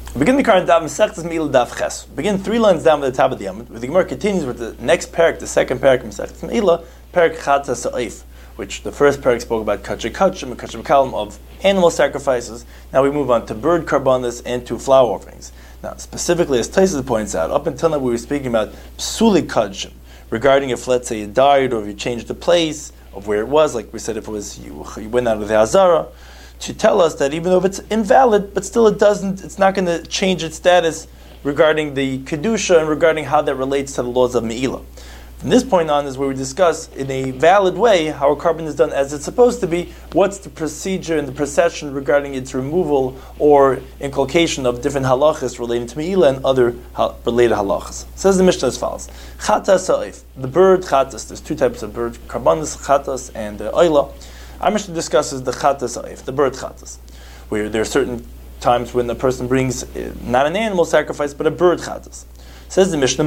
Begin the current daf Masechtas Meila daf Ches. Begin 3 lines down at the top of the Yamud. The Gemara continues with the next parak, the second parak of Masechtas Meila, parak Chata Sa'if, which the first parak spoke about Kachim and Kachim Kalim of animal sacrifices. Now we move on to bird karbanas and to flower offerings. Now, specifically, as Taisus points out, up until now we were speaking about Psuli Kachim, regarding if, let's say, you died or if you changed the place of where it was, like we said, if it was you went out of the Hazara, to tell us that even though if it's invalid, but still it's not going to change its status regarding the Kedusha and regarding how that relates to the laws of Me'ilah. From this point on is where we discuss in a valid way how a carbon is done as it's supposed to be, what's the procedure and the procession regarding its removal or inculcation of different halachas relating to Me'ilah and other related halachas. Says the Mishnah as follows. Chata sa'if, the bird chatas, there's 2 types of bird, karbanas, chatas, and oila. Our Mishnah discusses the chatas sa'if, the bird chatas, where there are certain times when the person brings not an animal sacrifice, but a bird chatas. Says the Mishnah,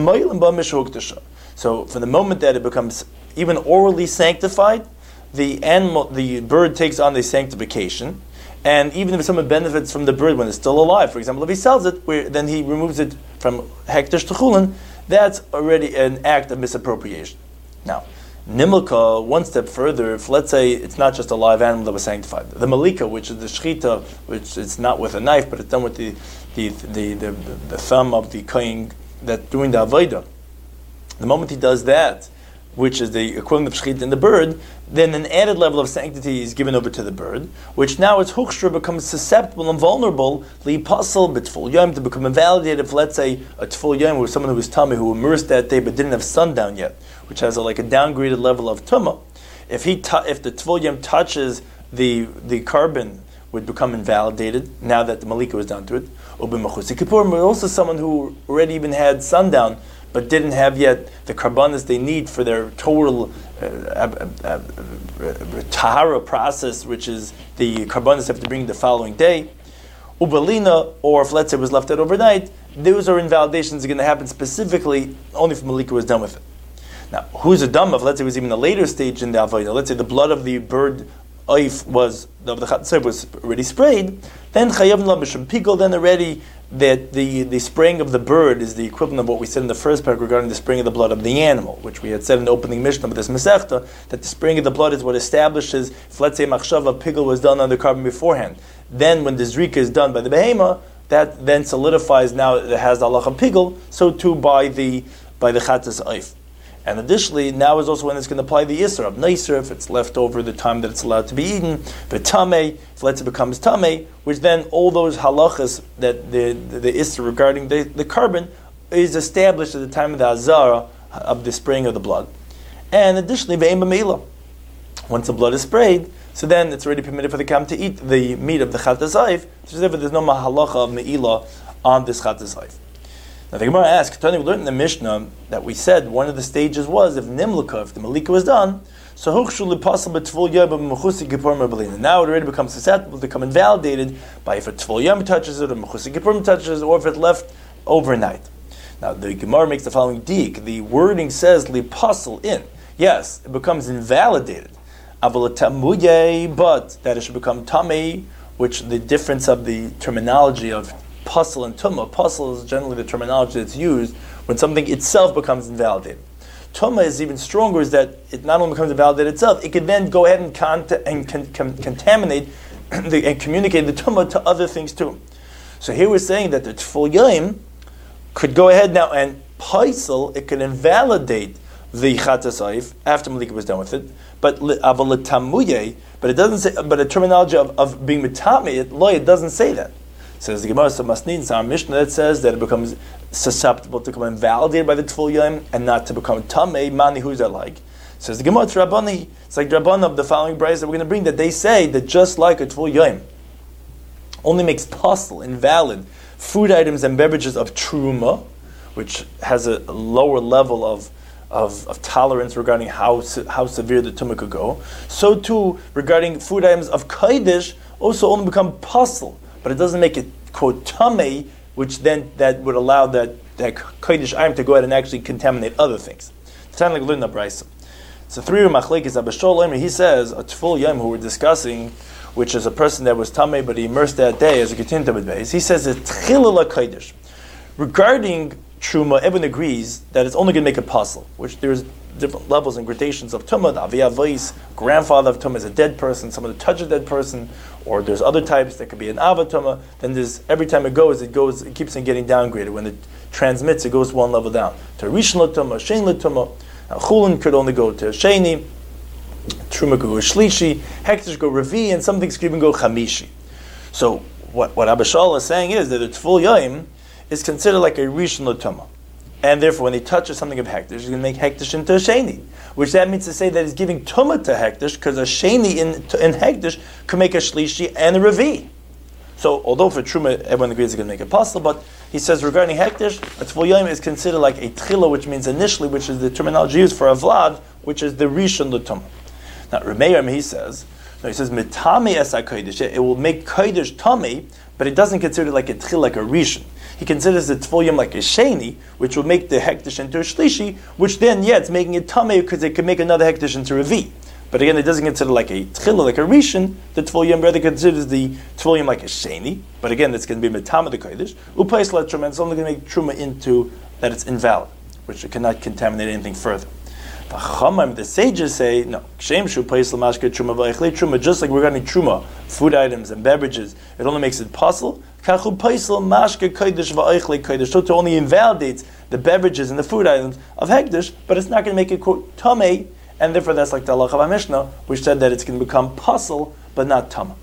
so from the moment that it becomes even orally sanctified, the bird takes on the sanctification, and even if someone benefits from the bird when it's still alive, for example, if he sells it, then he removes it from hekdesh to chulin, that's already an act of misappropriation. Now, Nimilka, one step further, if let's say it's not just a live animal that was sanctified, the malika, which is the shchita, which is not with a knife, but it's done with the thumb of the kohen that's doing the avodah. The moment he does that, which is the equivalent of shchita in the bird, then an added level of sanctity is given over to the bird, which now its huchshra becomes susceptible and vulnerable, li'pasal b'tful yom, to become invalidated if, let's say, a tful yom was someone who was tummy, who immersed that day but didn't have sundown yet, which has like a downgraded level of tumah. If the tful yom touches the carbon, would become invalidated now that the malika was done to it. U'b'machusi kippur, but also someone who already even had sundown but didn't have yet the karbanas they need for their total tahara process, which is the karbanas have to bring the following day. Ubalina, or if let's say it was left out overnight, those are invalidations that are going to happen specifically only if malika was done with it. Now, who's a dam of, let's say it was even a later stage in the avodah, let's say the blood of the bird oif was already sprayed, then chayav la b'shem pigol, then already that the spraying of the bird is the equivalent of what we said in the first paragraph regarding the spraying of the blood of the animal, which we had said in the opening Mishnah of this Masechta, that the spraying of the blood is what establishes, if let's say machshava pigol was done on the carbon beforehand, then when the zrika is done by the behema, that then solidifies now it has the halacha pigol, so too by the chatas oif. And additionally, now is also when it's going to apply the Isra of Neiser, if it's left over the time that it's allowed to be eaten, the Tameh, if let's say it becomes Tameh, which then all those halachas that the Isra regarding the carbon is established at the time of the Azara, of the spraying of the blood. And additionally, Ve'em B'Meila, once the blood is sprayed, so then it's already permitted for the Kam to eat the meat of the Chatas Zaif, so therefore there's no halacha of Me'ilah on this Chatas Zaif. Now the Gemara asks, Tony, we learned in the Mishnah that we said one of the stages was if Nimlika, if the Malika was done, so now it already becomes susceptible to become invalidated by if a Tvul Yom touches it, or Mechusi Kippurim touches it, or if it left overnight. Now the Gemara makes the following dik. The wording says Lipasal in. Yes, it becomes invalidated. But that it should become Tamei, which the difference of the terminology of Pasal and Tumah. Pasal is generally the terminology that's used when something itself becomes invalidated. Tumah is even stronger, is that it not only becomes invalidated itself, it can then go ahead and contaminate and communicate the Tumah to other things too. So here we're saying that the Tful Yom could go ahead now and Paisal, it could invalidate the Chatas Oif after Malika was done with it, but it doesn't say, but the terminology of being mitame, it doesn't say that. Says the Gemara, so must need our Mishnah that says that it becomes susceptible to become invalidated by the Tful Yom and not to become Tamei. Mani, who's that like? Says the Gemara, it's Rabbani. It's like the Rabbani of the following brayos that we're going to bring, that they say that just like a Tful Yom only makes possible, invalid, food items and beverages of Truma, which has a lower level of tolerance regarding how severe the tumah could go, so too regarding food items of Kodesh also only become possible. But it doesn't make it quote tamei, which then that would allow that Kodesh item to go ahead and actually contaminate other things. It's kind of like Luna Brisa. So 3 machlekes Abba he says a tful yom who we're discussing, which is a person that was tamei but he immersed that day as a continued base. He says it's tchilul kodesh. Regarding truma, everyone agrees that it's only going to make a puzzle, which there's different levels and gradations of tumah. The avi avos, grandfather of tumah, is a dead person, someone to touch a dead person, or there's other types that could be an ava tumah. Then there's every time it keeps on getting downgraded. When it transmits, it goes one level down to rishon tumah, shein tumah. Chulin could only go to sheni, truma could go shlishi, hektish go revi, and some things could even go chamishi. So what Abba Shaul is saying is that the tful yom is considered like a rishon tumah. And therefore, when he touches something of hektish, he's going to make hektish into a sheni, which that means to say that he's giving tumah to hektish, because a sheni in hektish could make a shlishi and a revi. So, although for truma everyone agrees it's going to make it possible, but he says regarding hektish, a tful yom is considered like a tchila, which means initially, which is the terminology used for a vlad, which is the rishon l'tumah. Now, Remeir, he says mitame es hakodesh, it will make kodesh tummy, but it doesn't consider it like a tchila, like a rishon. He considers the tful yom like a sheni, which will make the hektish into a shlishi, which then, it's making it tummy because it can make another hektish into a revi. But again, it doesn't consider like a tchila, like a rishon. The tful yom rather considers the tful yom like a sheni. But again, it's going to be mitama the kodesh. Upais la truma, it's only going to make truma into that it's invalid, which it cannot contaminate anything further. The sages say no. Truma, just like regarding truma, food items and beverages, it only makes it possible. So it only invalidates the beverages and the food items of hekdesh, but it's not going to make it quote tamei, and therefore that's like the halacha of Mishnah, which said that it's going to become pasul but not tama.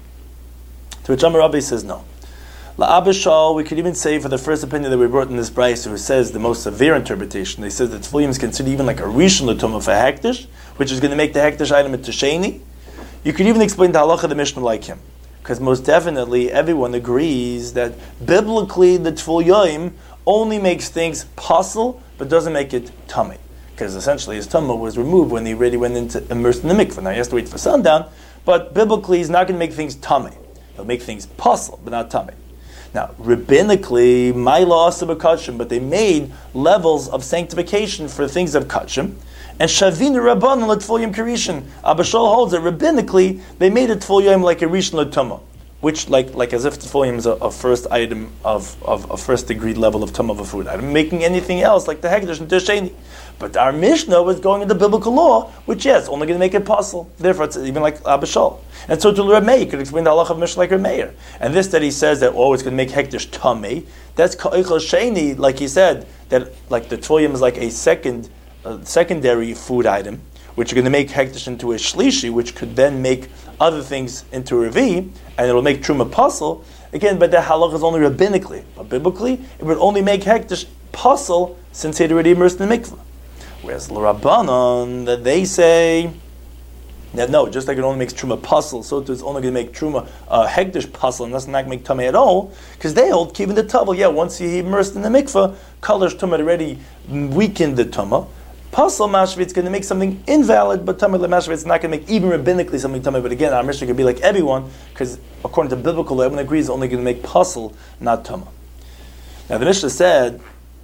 To which Amar Rabbi says no. La'Abba Shaul, we could even say for the first opinion that we brought in this brayso, who says the most severe interpretation, they says that tful yom is considered even like a rishon l'tumah for hektish, which is going to make the hektish item into sheni. You could even explain the halacha of the Mishnah like him, because most definitely everyone agrees that biblically the tful yom only makes things pasul but doesn't make it tummy, because essentially his tumah was removed when he already went into immersed in the mikveh. Now he has to wait for sundown, but biblically he's not going to make things tummy. He'll make things pasul but not tummy. Now, rabbinically, my law is kachim, but they made levels of sanctification for things of kachim, and shavin rabban l'tful yom kirishin. Abba Shaul holds that rabbinically they made a tful yom like a rishon l'tumah, which like as if tful yom is a first item of a first degree level of tumah of a food item, making anything else like the hekdesh into sheni. But our Mishnah was going into biblical law, which only going to make it possible. Therefore, it's even like Abba Shaul. And so to Reb Meir, you could explain the halacha of Mishnah like Reb Meir. And this that he says that it's going to make hekdesh tamei. That's ka'ikol sheni, like he said that like the tful yom is like a secondary food item, which are going to make hekdesh into a shlishi, which could then make other things into a revi, and it'll make truma pasul. Again, but the halacha is only rabbinically, but biblically it would only make hekdesh pasul since he'd already immersed in the mikveh. Whereas l'Rabbanon, that they say that no, just like it only makes truma pasul, so it's only going to make truma hekdesh pasul, and that's not going to make tamei at all, because they hold keeping the tavel. Once he immersed in the mikveh, colors tumah already weakened the tumah. Pasul mashvi, it's going to make something invalid, but tamei mashvi, it's not going to make even rabbinically something tamei. But again, our Mishnah could be like everyone, because according to biblical law, everyone agrees it's only going to make pasul, not tamei. Now the Mishnah said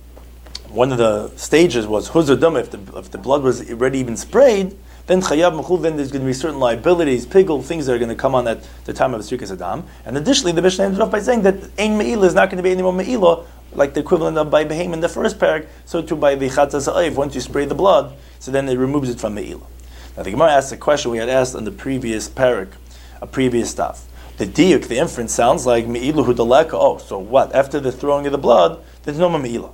one of the stages was huzur dama. If the blood was already even sprayed, then chayav mechul. Then there's going to be certain liabilities, pigul, things that are going to come on at the time of Sukkos Adam. And additionally, the Mishnah ended off by saying that ein me'ilah is not going to be any more me'ilah, like the equivalent of by behem in the first parak. So too by the chatzas ha'ayv, once you spray the blood, so then it removes it from me'ilah. Now the Gemara asked a question we had asked on the previous parak, a previous stuff. The diuk, the inference sounds like me'ilah hu daleka. Oh, so what? After the throwing of the blood, there's no more me'ilah.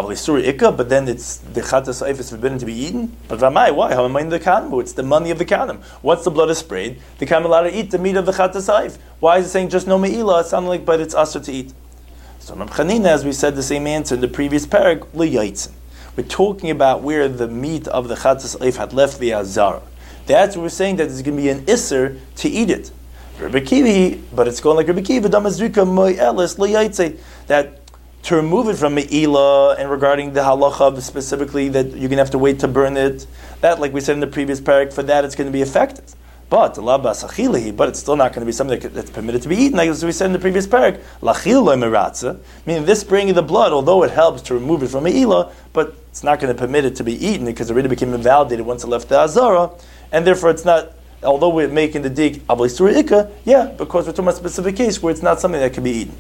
But then it's the chatas ha'if is forbidden to be eaten. But why? How am I in the kanim? It's the money of the kanim. Once the blood is sprayed, the kanim allowed to eat the meat of the chatas ha'if. Why is it saying just no me'ilah? It sounds like, but it's usher to eat. So Reb Chanina, as we said the same answer in the previous parak, liyaitsin. We're talking about where the meat of the chatas ha'if had left the azara. That's what we're saying, that there's going to be an isser to eat it. Rebbe Kivi, but it's going like Rebbe Kivi, damazrika moy elis liyaitsin, that to remove it from me'ilah, and regarding the halacha specifically that you're going to have to wait to burn it, that, like we said in the previous parak, for that it's going to be effective. But it's still not going to be something that's permitted to be eaten, like as we said in the previous parak, meaning this spraying of the blood, although it helps to remove it from me'ilah, but it's not going to permit it to be eaten because it already became invalidated once it left the Azara, and therefore it's not, although we're making the dig Ablisur Ikka, because we're talking about a specific case where it's not something that can be eaten.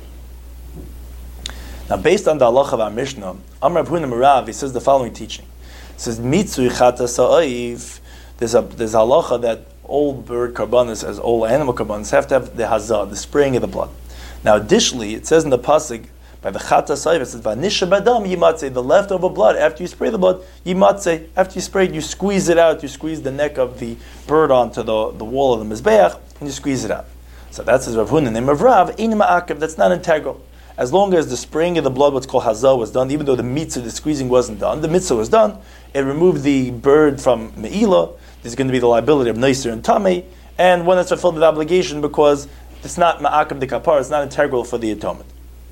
Now, based on the halacha of our Mishnah, Amar Rav Huna Marav, he says the following teaching. He says, Mitzui Chata Sa'if, there's a halacha that all bird karbanis, as all animal karbanis, have to have the hazah, the spraying of the blood. Now, additionally, it says in the pasuk, by the Chata Sa'if, it says, Vanisha Badam Yimatze, the leftover blood, after you spray the blood, Yimatze, after you spray it, you squeeze it out, you squeeze the neck of the bird onto the wall of the Mizbeach, and you squeeze it out. So that's Rav Huna, the name of Rav, Ein Ma'akev, that's not integral. As long as the spraying of the blood, what's called hazah, was done, even though the mitzvah, the squeezing wasn't done, the mitzvah was done, it removed the bird from me'ilah. There's going to be the liability of neiser and tamei, and one that's fulfilled the obligation because it's not ma'akim de kapar, it's not integral for the atonement.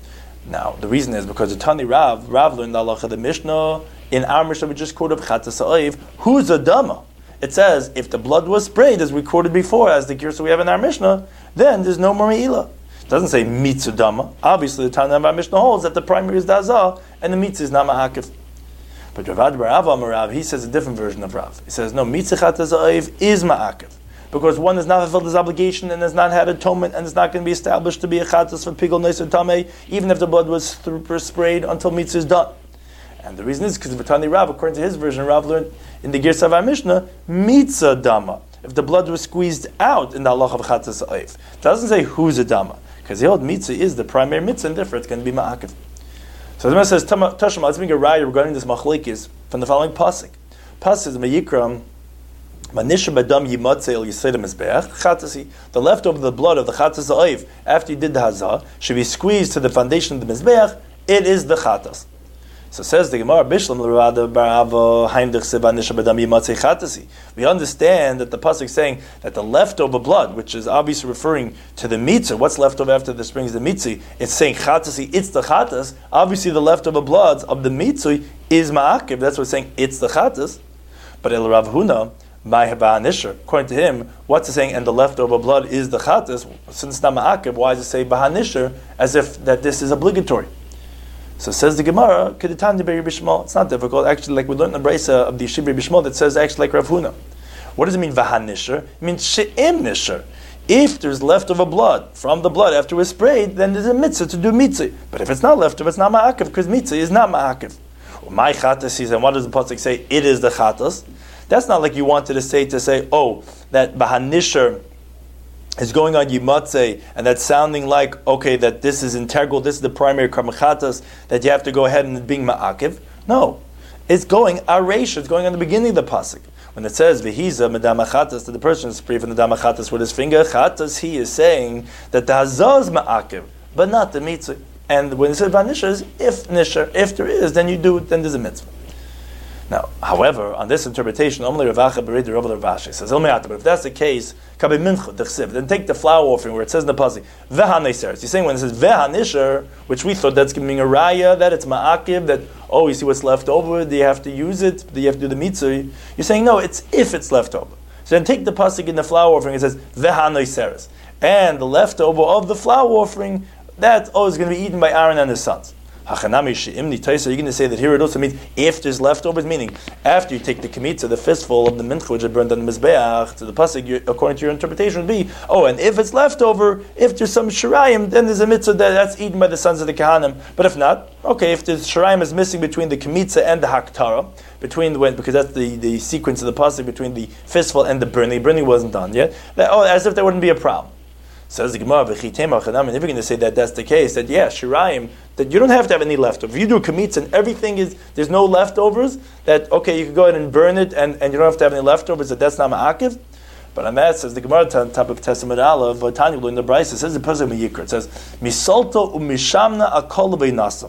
Now, the reason is because the Tani Rav learned the halacha the Mishnah, in our Mishnah we just quoted Chata Sa'if, who's a dama? It says, if the blood was sprayed, as we quoted before, as the girsa we have in our Mishnah, then there's no more me'ilah. It doesn't say mitzvah dama. Obviously, the Tana of our Mishnah holds that the primary is dazah and the mitzvah is not ma'akif. But Ravad Bar Ava Marav, he says a different version of Rav. He says, no, mitzvah chata za'if is ma'akif. Because one has not fulfilled his obligation and has not had atonement and is not going to be established to be a chatas for pigol neser tamei, even if the blood was sprayed until mitzvah is done. And the reason is because B'tani Rav, according to his version, Rav learned in the Girsa of our Mishnah, mitzvah dama. If the blood was squeezed out in the halacha of chatas za'if. It doesn't say who's a dama. Because the old mitzvah is the primary mitzvah, and therefore it's going to be ma'akiv. So the Gemara says, Tashma, let's make a raya regarding this machlekes from the following pasuk. Pasuk is Meyikram, Manisha badam yimatze el yisayda mizbeach chatasi. The leftover the blood of the chatas ha'oiv after you did the hazah should be squeezed to the foundation of the mizbeach. It is the chatas. So says the Gemara, Bishlam l'rada barava heimdich sebanisha badam yimatze chatasi. We understand that the pasuk is saying that the leftover blood, which is obviously referring to the mitzvah, what's left over after the springs the mitzvah, it's saying chatasi, it's the chatas. Obviously, the leftover blood of the mitzvah is ma'akiv. That's what it's saying, it's the chatas. But el Rav Huna, according to him, what's it saying? And the leftover blood is the chatas. Since it's not ma'akiv, why does it say bahanisher as if that this is obligatory? So says the Gemara, it's not difficult. Actually, like we learned in the Brisa of the Yeshiva Bishmal, that says actually like Rav Huna. What does it mean, vahanisher? It means she'im nisher. If there's leftover blood from the blood after it's sprayed, then there's a mitzvah to do mitzvah. But if it's not leftover, it's not ma'akiv, because mitzvah is not ma'akiv. My chatas, he said, what does the pasuk say? It is the chatas. That's not like you wanted to say, that bahanisher is going on yimatze, and that's sounding like, okay, that this is integral, this is the primary karmachatas, that you have to go ahead and being ma'akiv. No. It's going aresh, it's going on the beginning of the pasuk. When it says v'hiza medam chatas, that the person is free from the dam chatas with his finger, chatas, he is saying that the hazah is ma'akiv, but not the mitzvah. And when it says vanisha is if nisha, if there is, then you do it, then there's a mitzvah. Now, however, on this interpretation, only Ravacha Berid Rav Rashi says, but if that's the case, then take the flour offering where it says in the pasuk vehaneseres. He's saying when it says vehanisher, which we thought that's giving a raya that it's ma'akiv, that you see what's left over, do you have to use it? Do you have to do the mitzvah? You're saying no, it's if it's left over. So then take the pasuk in the flour offering. It says vehaneseres, and the leftover of the flour offering that is going to be eaten by Aaron and his sons. You're going to say that here it also means if there's leftovers, meaning after you take the kemitza, the fistful of the mincha which is burned on the mizbeach, to the pasuk, according to your interpretation, would be, and if it's leftover, if there's some shirayim, then there's a mitzvah that's eaten by the sons of the kahanim. But if not, if the shirayim is missing between the kemitza and the haktara, because that's the sequence of the pasuk between the fistful and the burning wasn't done yet, as if there wouldn't be a problem. Says the Gemara, and if you're going to say that that's the case, that shirayim, that you don't have to have any leftovers. If you do a kamitz and everything there's no leftovers, that you can go ahead and burn it and you don't have to have any leftovers, that's not ma'akiv. But on that, says the Gemara, top of Testament Aleph, Tanya in the Brisa, it says the person Meyikra, it says, Misolto umishamna akol beinasa.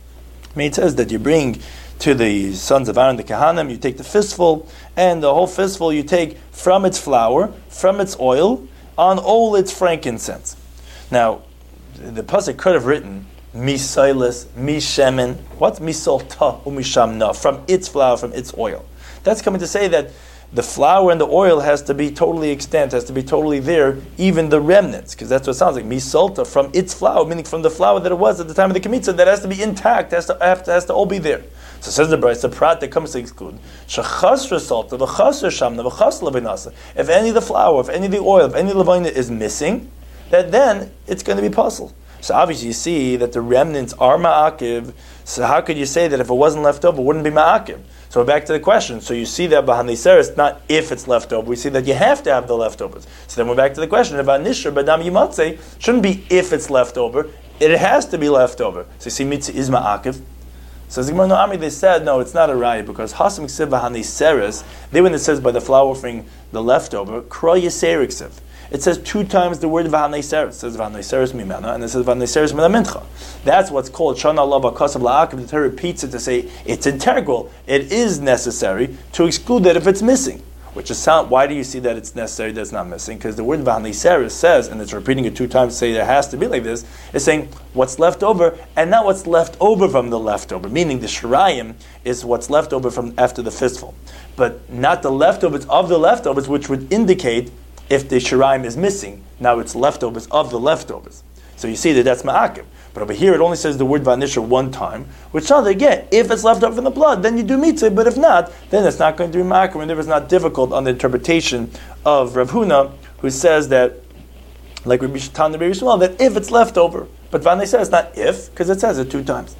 It says that you bring to the sons of Aaron, the Kahanim, you take the fistful, and the whole fistful you take from its flour, from its oil, on all its frankincense. Now, the pasuk could have written misailis, mishemen. What's misolta umishamna? From its flour, from its oil. That's coming to say that the flour and the oil has to be totally extant, has to be totally there, even the remnants, because that's what it sounds like. Misolta, from its flour, meaning from the flour that it was at the time of the kemitza, that has to be intact, has to all be there. So says the Brayso, the prat that comes to exclude shechasra salta, v'chasra shamna, v'chasra levinasa. If any of the flour, if any of the oil, if any of the levina is missing, that then it's going to be puzzled. So obviously you see that the remnants are ma'akiv. So how could you say that if it wasn't left over, it wouldn't be ma'akiv? So we're back to the question. So you see that b'hanei seres, not if it's left over. We see that you have to have the leftovers. So then we're back to the question about nishra b'dam yimatze. Shouldn't be if it's left over. It has to be left over. So you see mitzvah is ma'akiv. So Zigmar no Ami, they said, no, it's not a raya, because Hasam Ksiv b'hanei seres, they when it says by the flour offering, the leftover, kro yiser ksiv. It says 2 times the word v'hanei seres. It says v'hanei seres mimena, and it says v'hanei seres mina mincha. That's what's called shana Allah b'kasav la'akiv. The Torah repeats it to say it's integral. It is necessary to exclude that if it's missing. Which is sound. Why do you see that it's necessary that it's not missing? Because the word v'hanei seres says, and it's repeating it 2 times to say there has to be like this, is saying what's left over, and not what's left over from the leftover. Meaning the shirayim is what's left over from after the fistful. But not the leftovers of the leftovers, which would indicate if the shiraim is missing, now it's leftovers of the leftovers. So you see that that's ma'akiv. But over here it only says the word vanisha 1 time, which sounds again, if it's left over from the blood, then you do mitzvah, but if not, then it's not going to be ma'akiv, and it's not difficult on the interpretation of Rav Huna, who says that, like Rabbi Shatan and Rabbi Shmuel, that if it's left over. But Vanei says not if, because it says it 2 times.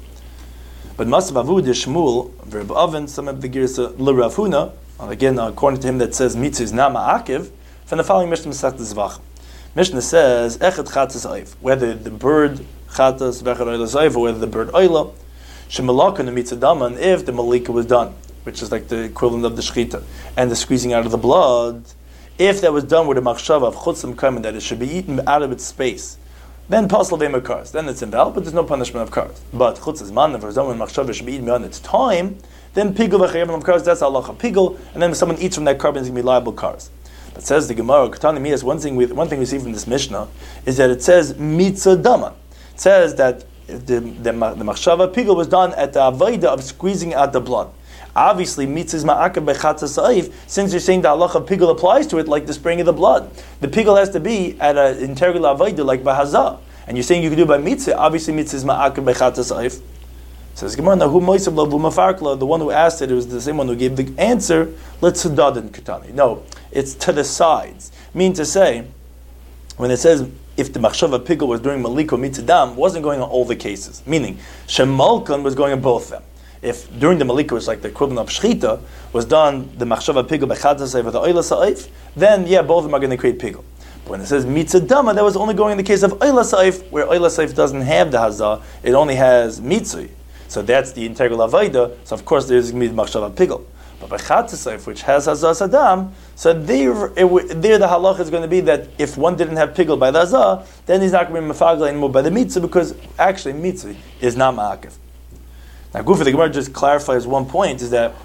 But Masav Avud Shmuel, Rabbi Oven, some of the Girsa L'Rav Huna, again, according to him that says mitzvah is not ma'akiv, from the following Mishnah Masechet Zvachim. Mishnah says, Echad chatzas oif, whether the bird chatas, v'echad oila oif, or whether the bird oila, shemalaka nemitza daman, if the malika was done, which is like the equivalent of the shechita, and the squeezing out of the blood, if that was done with a machshava of chutzim kamen, that it should be eaten out of its space, then pasal v'ema kars, then it's invalid, but there's no punishment of kars. But chutzis man, if it was done with machshava, should be eaten beyond its time, then pigul v'chayim of kars, that's halacha pigul, and then if someone eats from that carbon, it's going to be liable kars. But says the Gemara, Katani Miyas, one thing we see from this Mishnah is that it says mitzvah daman. It says that the machshava pigul was done at the avodah of squeezing out the blood. Obviously, mitzvah is ma'akav bechatzas sa'if, since you're saying the halacha of pigul applies to it like the spraying of the blood. The pigul has to be at an integral avodah like bahazah. And you're saying you can do it by mitzvah, obviously mitzvah is ma'akav bechatzas sa'if. Says Gemara, now who moisav lo v'mafarkla, the one who asked it was the same one who gave the answer, let's sudadin katani. No, it's to the sides. Mean to say, when it says if the machshava pigul was doing maliko mitzadam, wasn't going on all the cases. Meaning, shemalkan was going on both of them. If during the malika, which is like the equivalent of shechita, was done the machshava pigul bechadzasayv with the oila sa'if, then yeah, both of them are going to create pigul. But when it says mitzadama, that was only going in the case of oila sa'if, where oila sa'if doesn't have the hazah, it only has mitzui. So that's the integral avodah. So of course there is going to be the machshava pigul. But by chatzasayf, which has hazah sadam, so there the halach is going to be that if one didn't have pigul by the hazah, then he's not going to be mefagla anymore by the mitzvah, because actually mitzvah is not ma'akiv. Now, Gufa, the Gemara just clarifies one point, is that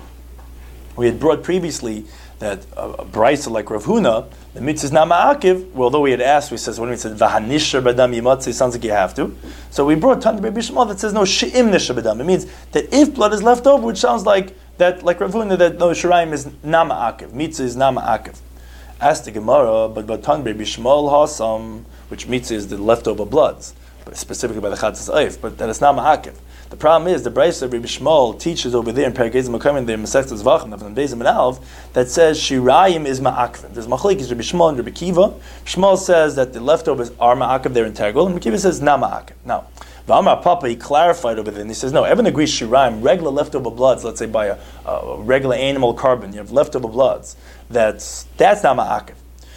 we had brought previously that a brayso like Rav Huna, the mitzvah is not ma'akiv. Well, although we had asked, we said when we said v'hanisher b'dam yimatzi, it sounds like you have to. So we brought Tan Rabbi Shmuel that says no she'im nisher b'dam. It means that if blood is left over, which sounds like that, like Rav Huna, that no shiraim is not ma'akiv, mitzvah is not ma'akiv. Asked the Gemara, but Tan Rabbi Shmuel hasam, which mitzvah is the leftover bloods, but specifically by the chatzas oif, but that it's not ma'akiv. The problem is the Brayso Rabbi Shmuel teaches over there in Perek Ezim Makamim there in Masechet Zvachim of Bezim and Alv that says Shirayim is ma'akvin. There's machlekes Rabbi Shmuel and Rabbi Kiva. Shmuel says that the leftovers are ma'akav, they're integral, and Rabbi Kiva says not ma'akav. Now, V'amar Papa, he clarified over there, and he says no, everyone agrees Shirayim, regular leftover bloods, let's say by a regular animal carbon, you have leftover bloods, that's not ma'akav.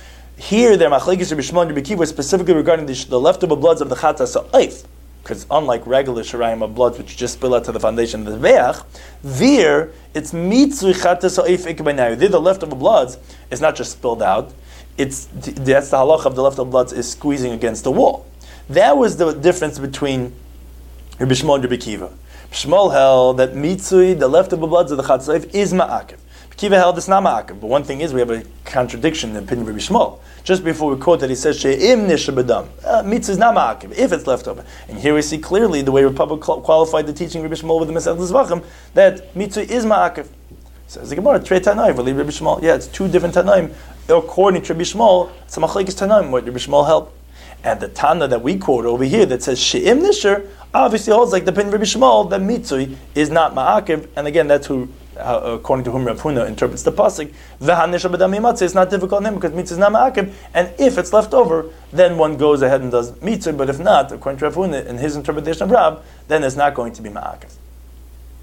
Here, there machlekes Rabbi Shmuel and Rabbi Kiva specifically regarding the leftover bloods of the chatzas oif. Because unlike regular shirayim of blood, which just spill out to the foundation of the veach, there it's mitzvah chatas ha'if ikbenayu. There the leftover bloods is not just spilled out; that's the halach of the leftover bloods is squeezing against the wall. That was the difference between Rabbi Shmuel and Rabbi Kiva. Shmuel held that mitzvah, the leftover bloods of the chatas ha'if, is ma'akiv. Kiva held it's not ma'akiv. But one thing is, we have a contradiction in the opinion of Rabbi Shmuel. Just before we quote that, he says she'im nisha b'dam. Mitzvah is not ma'akiv if it's left over. And here we see clearly the way Republic qualified the teaching of Rabbi Shmuel with the Masechet Zvachim that mitzvah is ma'akiv. Says the Gemara, Trei Tanaim, Rabbi Shmuel. Yeah, it's 2 different Tanaim. According to Rabbi Shmuel, it's a machlekes Tanaim what Rabbi Shmuel held. And the Tana that we quote over here that says She'im Nisher obviously holds like the Pin Rabbi Shmuel that Mitzui is not Ma'akiv, and again that's who, according to whom Rav Huna interprets the pasuk. V'hanisha b'dami matzah. It's not difficult on him because Mitzui is not Ma'akiv, and if it's left over, then one goes ahead and does Mitzui. But if not, according to Rav Huna in his interpretation of Rab, then it's not going to be Ma'akiv.